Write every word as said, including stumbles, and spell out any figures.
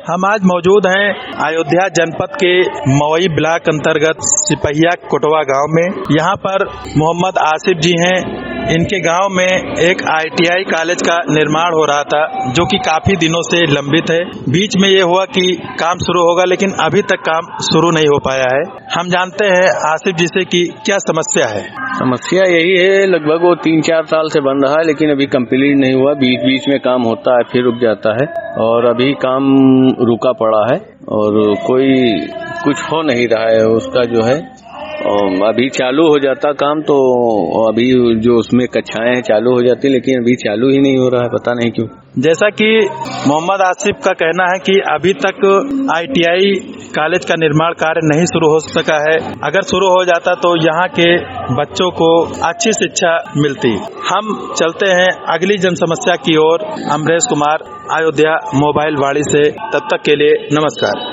हम आज मौजूद हैं अयोध्या जनपद के मवई ब्लॉक अंतर्गत सिपहिया कोटवा गांव में। यहाँ पर मोहम्मद आसिफ जी हैं। इनके गांव में एक आई टी आई कॉलेज का निर्माण हो रहा था, जो कि काफी दिनों से लंबित है। बीच में ये हुआ कि काम शुरू होगा, लेकिन अभी तक काम शुरू नहीं हो पाया है। हम जानते हैं आसिफ जी से कि क्या समस्या है। समस्या यही है, लगभग वो तीन चार साल से बन रहा है, लेकिन अभी कंप्लीट नहीं हुआ। बीच बीच में काम होता है, फिर रुक जाता है और अभी काम रुका पड़ा है और कोई कुछ हो नहीं रहा है उसका जो है। अभी चालू हो जाता काम तो अभी जो उसमें कक्षाएं चालू हो जाती, लेकिन अभी चालू ही नहीं हो रहा है, पता नहीं क्यों। जैसा कि मोहम्मद आसिफ का कहना है कि अभी तक आई टी आई कॉलेज का निर्माण कार्य नहीं शुरू हो सका है। अगर शुरू हो जाता तो यहाँ के बच्चों को अच्छी शिक्षा मिलती। हम चलते हैं अगली जन समस्या की ओर। अमरेश कुमार, अयोध्या मोबाइल वाड़ी से। तब तक के लिए नमस्कार।